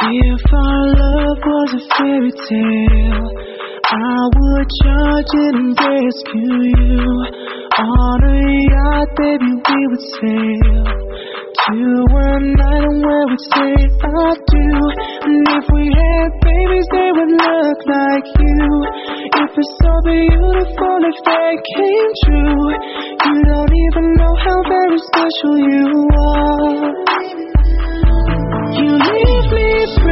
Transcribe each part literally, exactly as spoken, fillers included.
If our love was a fairy tale, I would charge it and rescue you. On a yacht, baby, we would sail to an island where we'd say I do. And if we had babies, they would look like you. If it's so beautiful, if they came true, you don't even know how very special you are. You leave me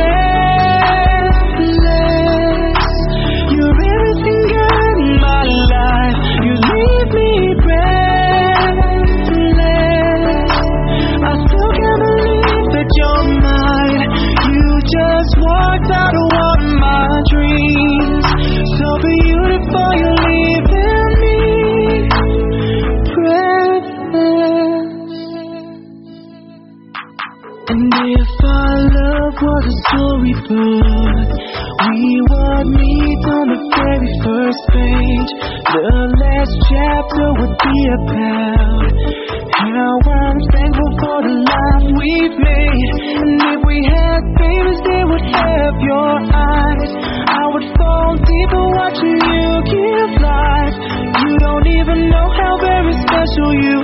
breathless. You're everything good in my life. You leave me breathless. I still can't believe that you're mine. You just walked out of one of my dreams. So beautiful, you're leaving me breathless. And if our love was a storybook, we would meet on the very first page. The last chapter would be about how I'm thankful for the life we've made. And if we had babies, they would have your eyes. I would fall deeper watching you give life. You don't even know how very special you